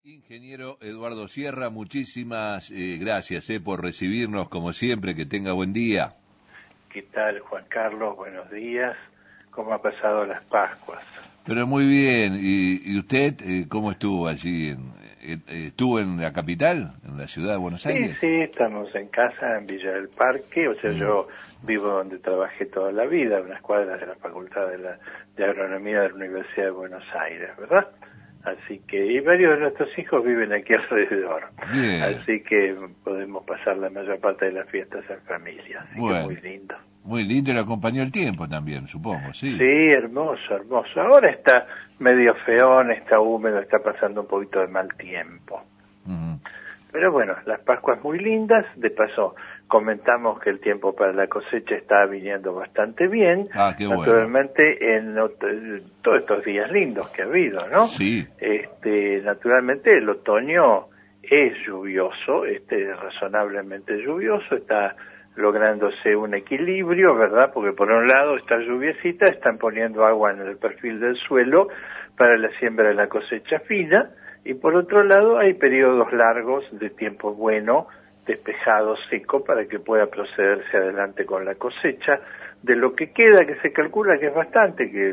Ingeniero Eduardo Sierra, muchísimas gracias por recibirnos, como siempre, que tenga buen día. ¿Qué tal, Juan Carlos? Buenos días. ¿Cómo ha pasado las Pascuas? Pero muy bien. ¿Y usted cómo estuvo allí? ¿Estuvo en la capital, en la ciudad de Buenos Aires? Sí, estamos en casa, en Villa del Parque. O sea, yo vivo donde trabajé toda la vida, a unas cuadras de la Facultad de Agronomía de la Universidad de Buenos Aires, ¿verdad? Así que, y varios de nuestros hijos viven aquí alrededor. Bien. Así que podemos pasar la mayor parte de las fiestas en familia. Así Bueno, que muy lindo. Muy lindo, y lo acompañó el tiempo también, supongo, sí. Sí, hermoso, hermoso. Ahora está medio feón, está húmedo, está pasando un poquito de mal tiempo. Pero bueno, las Pascuas muy lindas. De paso, comentamos que el tiempo para la cosecha está viniendo bastante bien. Ah, qué bueno. Naturalmente, en todos estos días lindos que ha habido, ¿no? Sí. Naturalmente, el otoño es lluvioso, razonablemente lluvioso, está lográndose un equilibrio, ¿verdad? Porque por un lado, estas lluviecitas están poniendo agua en el perfil del suelo para la siembra de la cosecha fina, y por otro lado hay periodos largos de tiempo bueno, despejado, seco, para que pueda procederse adelante con la cosecha. De lo que queda, que se calcula que es bastante, que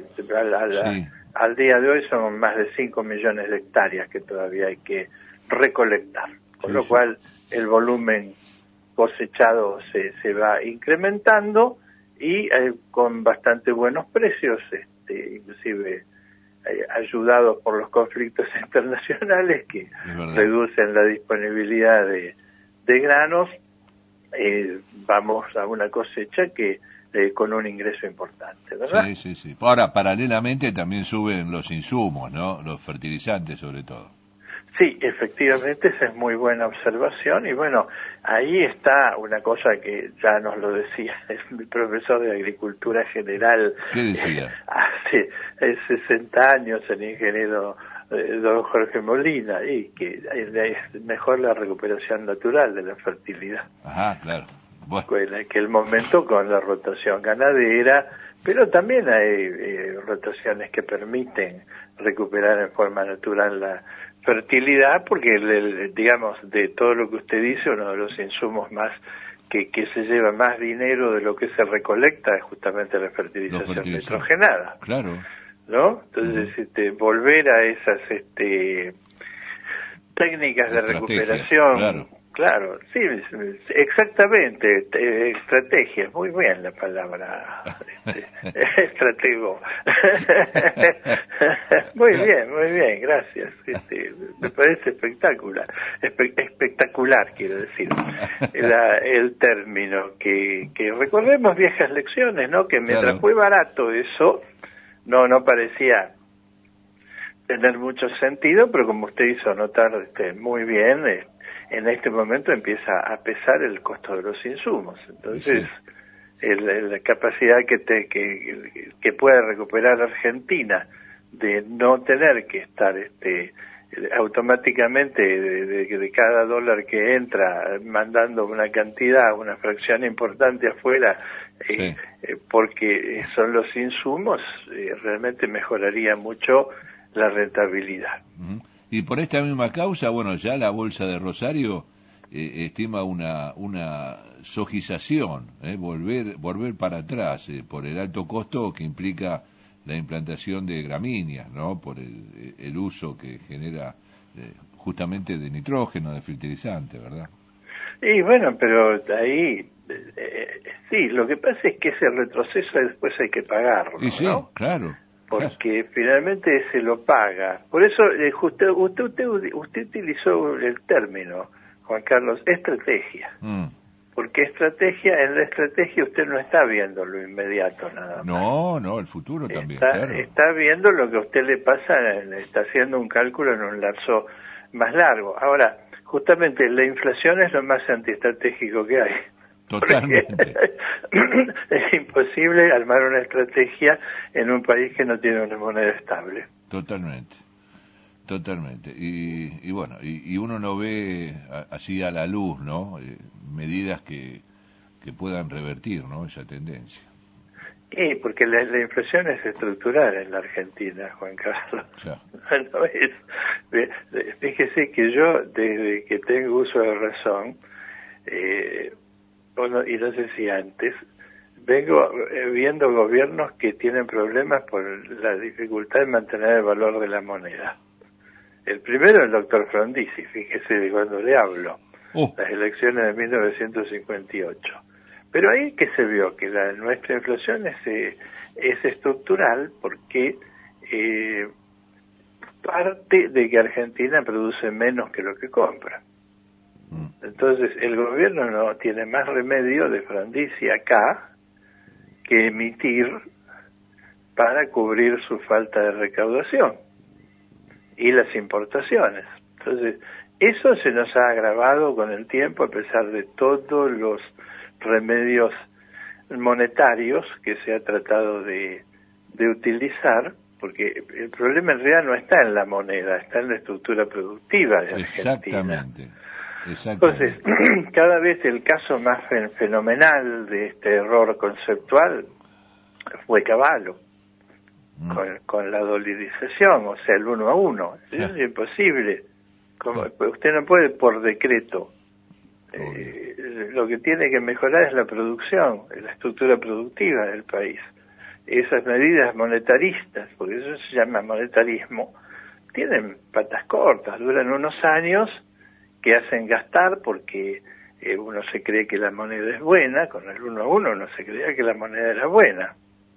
al día de hoy son más de 5 millones de hectáreas que todavía hay que recolectar, con lo cual el volumen cosechado se va incrementando y con bastante buenos precios, inclusive ayudados por los conflictos internacionales que reducen la disponibilidad de granos, vamos a una cosecha que con un ingreso importante, ¿verdad? Sí. Ahora, paralelamente también suben los insumos, ¿no? Los fertilizantes, sobre todo. Sí, efectivamente, esa es muy buena observación, y bueno, ahí está una cosa que ya nos lo decía mi profesor de Agricultura General. ¿Qué decía? Hace 60 años, el ingeniero don Jorge Molina, y que es mejor la recuperación natural de la fertilidad. Ajá, claro. Bueno. En aquel momento con la rotación ganadera, pero también hay rotaciones que permiten recuperar en forma natural la fertilidad, porque digamos, de todo lo que usted dice, uno de los insumos más que se lleva más dinero de lo que se recolecta es justamente la fertilización nitrogenada. Claro. ¿No? Entonces, volver a esas técnicas de recuperación, claro, sí, exactamente, estrategias, muy bien la palabra, estratego. Muy bien, gracias. Me parece espectacular, quiero decir, el término que recordemos viejas lecciones, ¿no? Que mientras fue barato eso, no parecía tener mucho sentido, pero como usted hizo notar muy bien, en este momento empieza a pesar el costo de los insumos. Entonces, la capacidad que puede recuperar Argentina de no tener que estar automáticamente de cada dólar que entra mandando una cantidad, una fracción importante afuera, porque son los insumos, realmente mejoraría mucho la rentabilidad. Y por esta misma causa, bueno, ya la Bolsa de Rosario estima una sojización, volver para atrás, por el alto costo que implica la implantación de gramíneas, ¿no? Por el uso que genera justamente de nitrógeno, de fertilizante, ¿verdad? Y bueno, pero ahí, sí, lo que pasa es que ese retroceso después hay que pagarlo, ¿no? Claro. Porque finalmente se lo paga. Por eso usted utilizó el término, Juan Carlos, estrategia. Porque en la estrategia usted no está viendo lo inmediato nada más. No, el futuro también, Está viendo lo que a usted le pasa, está haciendo un cálculo en un lapso más largo. Ahora, justamente la inflación es lo más antiestratégico que hay. Totalmente. Es imposible armar una estrategia en un país que no tiene una moneda estable. Totalmente. Y bueno, y uno no ve así a la luz, ¿no? Medidas que puedan revertir, ¿no? Esa tendencia. Sí, porque la inflación es estructural en la Argentina, Juan Carlos. Ya. No fíjese que yo, desde que tengo uso de razón, y no sé si antes, vengo viendo gobiernos que tienen problemas por la dificultad de mantener el valor de la moneda. El primero, el doctor Frondizi, fíjese de cuando le hablo, las elecciones de 1958. Pero ahí que se vio que nuestra inflación es estructural porque parte de que Argentina produce menos que lo que compra. Entonces el gobierno no tiene más remedio de Frondizi acá que emitir para cubrir su falta de recaudación y las importaciones. Entonces eso se nos ha agravado con el tiempo a pesar de todos los remedios monetarios que se ha tratado de utilizar, porque el problema en realidad no está en la moneda, está en la estructura productiva de Argentina. Entonces, cada vez el caso más fenomenal de este error conceptual fue Cavallo, con la dolarización, o sea, el 1 a 1. Es imposible. Usted no puede por decreto. Lo que tiene que mejorar es la producción, la estructura productiva del país. Esas medidas monetaristas, porque eso se llama monetarismo, tienen patas cortas, duran unos años que hacen gastar porque uno se cree que la moneda es buena, con el 1 a 1 no se creía que la moneda era buena.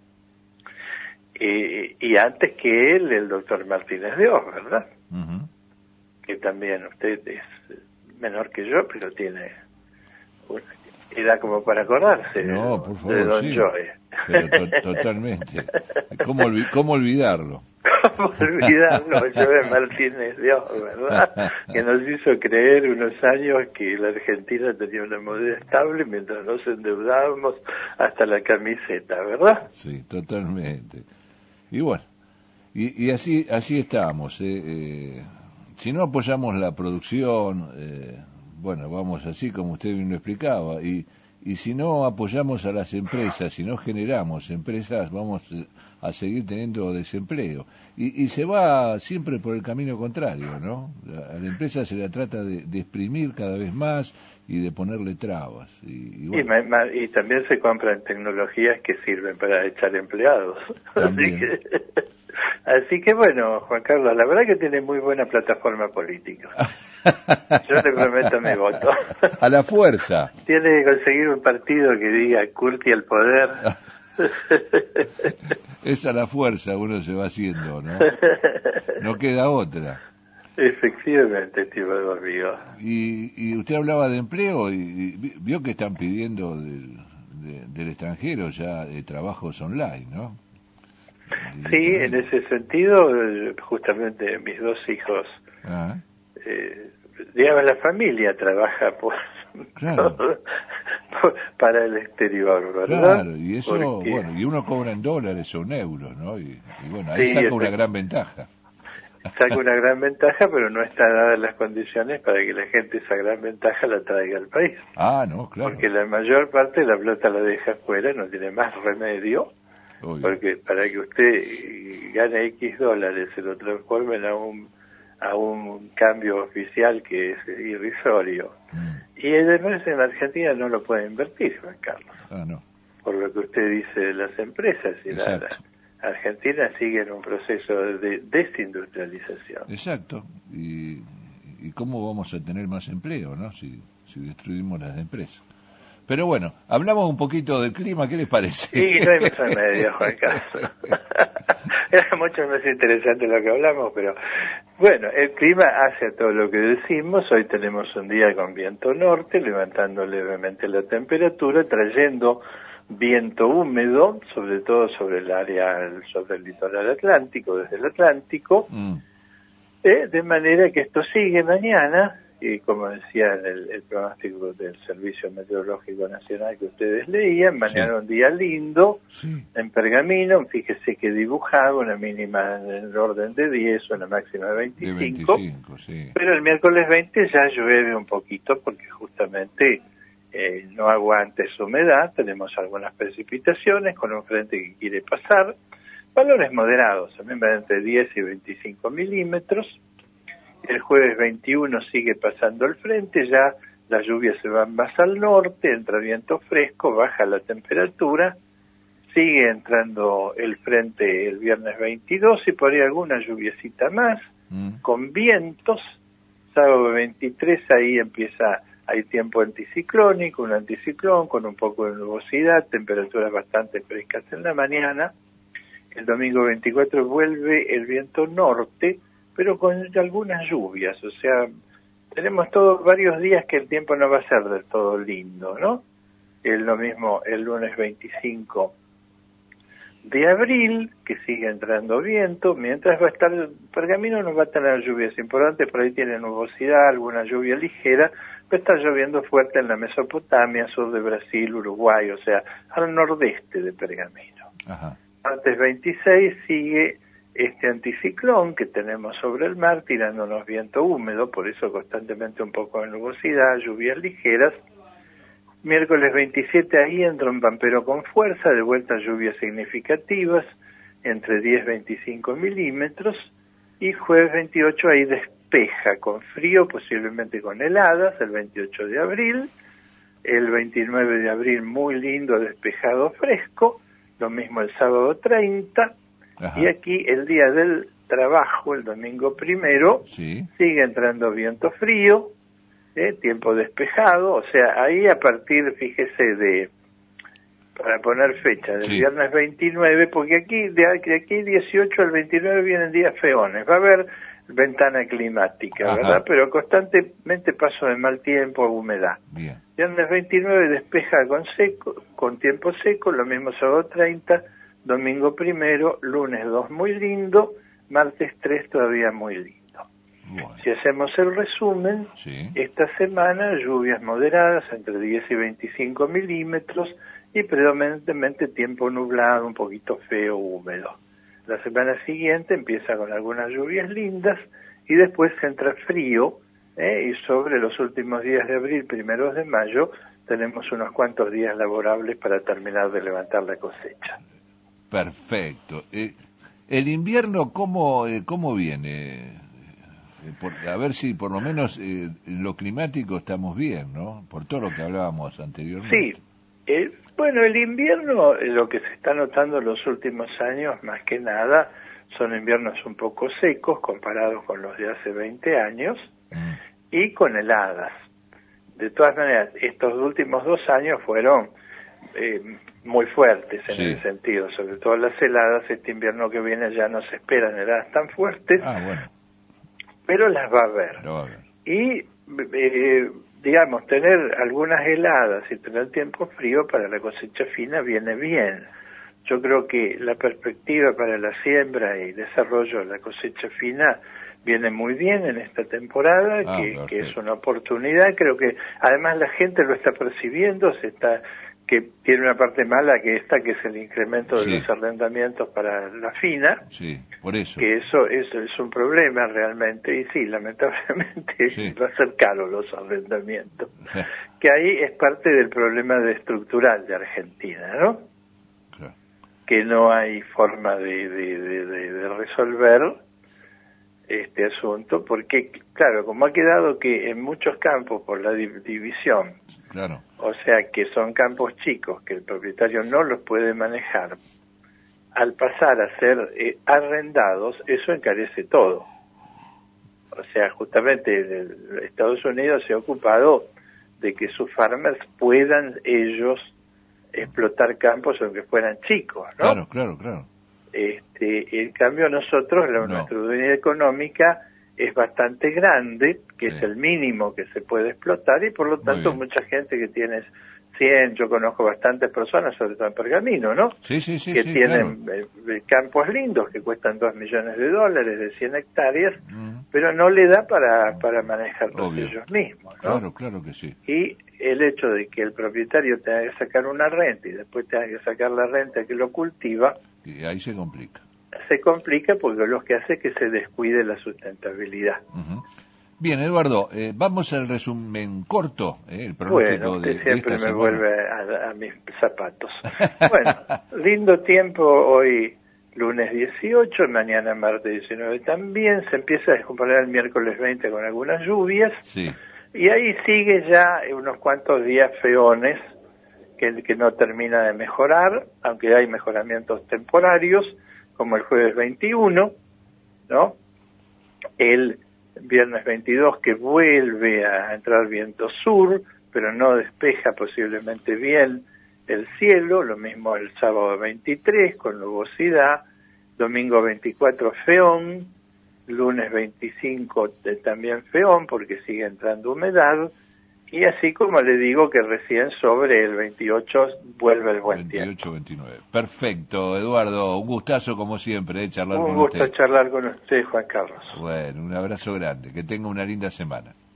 Y antes que él, el doctor Martínez de Oz, ¿verdad? Que también usted es menor que yo, pero tiene una edad como para acordarse de Don sí, Joe. Pero totalmente. ¿Cómo olvidarlo? ¿Cómo olvidarlo? Joe Martínez de Oz, ¿verdad? Que nos hizo creer unos años que la Argentina tenía una moneda estable mientras nos endeudábamos hasta la camiseta, ¿verdad? Sí, totalmente. Y bueno, y así estamos. Si no apoyamos la producción, bueno, vamos así como usted bien lo explicaba, y si no apoyamos a las empresas, si no generamos empresas, vamos a seguir teniendo desempleo. Y se va siempre por el camino contrario, ¿no? A la empresa se la trata de exprimir cada vez más y de ponerle trabas. Bueno. Y también se compran tecnologías que sirven para echar empleados. Así que bueno, Juan Carlos, la verdad que tiene muy buena plataforma política. Yo le prometo mi voto. A la fuerza. Tiene que conseguir un partido que diga Curti al poder. Es a la fuerza uno se va haciendo, ¿no? No queda otra. Efectivamente, estimado amigo. Y usted hablaba de empleo y vio que están pidiendo del extranjero ya trabajos online, ¿no? Sí, en ese sentido, justamente mis dos hijos, digamos, la familia trabaja para el exterior, ¿verdad? Claro, y eso, bueno, y uno cobra en dólares o en euros, ¿no? Y bueno, ahí saca una gran ventaja. Saca una gran ventaja, pero no están dadas las condiciones para que la gente esa gran ventaja la traiga al país. No, claro. Porque la mayor parte de la plata la deja afuera, no tiene más remedio. Obvio. Porque para que usted gane X dólares se lo transformen a un cambio oficial que es irrisorio. Y además en Argentina no lo puede invertir, Juan Carlos. No. Por lo que usted dice de las empresas. Y la Argentina sigue en un proceso de desindustrialización. Exacto. Y cómo vamos a tener más empleo, ¿no? Si destruimos las empresas. Pero bueno, hablamos un poquito del clima, ¿qué les parece? Sí, no hay más remedio, Juan Carlos. Era mucho más interesante lo que hablamos, pero bueno, el clima hace a todo lo que decimos. Hoy tenemos un día con viento norte, levantando levemente la temperatura, trayendo viento húmedo, sobre todo sobre el área, sobre el litoral atlántico, desde el Atlántico, de manera que esto sigue mañana. Y como decía en el pronóstico del Servicio Meteorológico Nacional que ustedes leían, mañana un día lindo, en Pergamino, fíjese que dibujaba una mínima en el orden de 10, una máxima de 25, pero el miércoles 20 ya llueve un poquito porque justamente no aguanta esa humedad, tenemos algunas precipitaciones con un frente que quiere pasar, valores moderados, también van entre 10 y 25 milímetros. El jueves 21 sigue pasando el frente, ya las lluvias se van más al norte, entra viento fresco, baja la temperatura, sigue entrando el frente el viernes 22 y por ahí alguna lluviecita más, con vientos. Sábado 23 ahí hay tiempo anticiclónico, un anticiclón con un poco de nubosidad, temperaturas bastante frescas en la mañana. El domingo 24 vuelve el viento norte, pero con algunas lluvias, o sea, tenemos varios días que el tiempo no va a ser del todo lindo, ¿no? Lo mismo el lunes 25 de abril, que sigue entrando viento, mientras va a estar, Pergamino no va a tener lluvias importantes, por ahí tiene nubosidad, alguna lluvia ligera, va a estar lloviendo fuerte en la Mesopotamia, sur de Brasil, Uruguay, o sea, al nordeste de Pergamino. Ajá. Martes 26 sigue este anticiclón que tenemos sobre el mar, tirándonos viento húmedo, por eso constantemente un poco de nubosidad, lluvias ligeras. Miércoles 27 ahí entra un pampero con fuerza, de vuelta lluvias significativas, entre 10 y 25 milímetros, y jueves 28 ahí despeja con frío, posiblemente con heladas, el 28 de abril, el 29 de abril muy lindo, despejado, fresco, lo mismo el sábado 30, Ajá. Y aquí el día del trabajo, el domingo 1, sí. Sigue entrando viento frío, tiempo despejado, o sea, ahí a partir, fíjese, para poner fecha, del viernes 29, porque de aquí 18 al 29 vienen días feones, va a haber ventana climática, Ajá. ¿verdad? Pero constantemente paso de mal tiempo a humedad. Bien. Viernes 29 despeja con tiempo seco, lo mismo sábado 30, domingo 1, lunes 2 muy lindo, martes 3 todavía muy lindo. Bueno. Si hacemos el resumen, esta semana lluvias moderadas entre 10 y 25 milímetros y predominantemente tiempo nublado, un poquito feo, húmedo. La semana siguiente empieza con algunas lluvias lindas y después entra frío, y sobre los últimos días de abril, primeros de mayo, tenemos unos cuantos días laborables para terminar de levantar la cosecha. Perfecto. ¿El invierno cómo viene? A ver si por lo menos en lo climático estamos bien, ¿no? Por todo lo que hablábamos anteriormente. Sí. Bueno, el invierno, lo que se está notando en los últimos años, más que nada, son inviernos un poco secos comparados con los de hace 20 años y con heladas. De todas maneras, estos últimos 2 años fueron muy fuertes en ese sentido, sobre todo las heladas. Este invierno que viene ya no se esperan heladas tan fuertes, bueno. Pero las va a haber. Y, digamos, tener algunas heladas y tener tiempo frío para la cosecha fina viene bien. Yo creo que la perspectiva para la siembra y desarrollo de la cosecha fina viene muy bien en esta temporada, que es una oportunidad. Creo que además la gente lo está percibiendo, que tiene una parte mala que es el incremento de los arrendamientos para la fina. Sí, por eso. Que eso es un problema realmente, y sí, lamentablemente va a ser caro los arrendamientos. Que ahí es parte del problema estructural de Argentina, ¿no? Claro. Que no hay forma de resolver este asunto, porque, claro, como ha quedado que en muchos campos por la división, claro. O sea que son campos chicos que el propietario no los puede manejar, al pasar a ser arrendados, eso encarece todo. O sea, justamente Estados Unidos se ha ocupado de que sus farmers puedan ellos explotar campos aunque fueran chicos, ¿no? Claro. En cambio nosotros, nuestra unidad económica es bastante grande, que es el mínimo que se puede explotar, y por lo tanto mucha gente que tiene 100, yo conozco bastantes personas, sobre todo en Pergamino, ¿no? Que tienen campos lindos que cuestan $2 millones de 100 hectáreas, pero no le da para manejarlos ellos mismos, ¿no? Claro que sí. Y el hecho de que el propietario tenga que sacar una renta y después tenga que sacar la renta que lo cultiva, y ahí se complica. Se complica porque lo que hace es que se descuide la sustentabilidad. Bien, Eduardo, vamos al resumen corto, el pronóstico Bueno, usted de siempre esta me semana. vuelve a mis zapatos. Bueno, lindo tiempo hoy, lunes 18, mañana martes 19 también. Se empieza a descomponer el miércoles 20 con algunas lluvias. Sí. Y ahí sigue ya unos cuantos días feones que no termina de mejorar, aunque hay mejoramientos temporarios, como el jueves 21, ¿no? El viernes 22 que vuelve a entrar viento sur, pero no despeja posiblemente bien el cielo, lo mismo el sábado 23 con nubosidad, domingo 24 feón, lunes 25 también feón porque sigue entrando humedad, y así como le digo que recién sobre el 28 vuelve el buen 28, tiempo. 29. Perfecto, Eduardo, un gustazo como siempre, charlar Un con gusto usted. charlar con usted, Juan Carlos. Bueno, un abrazo grande, que tenga una linda semana.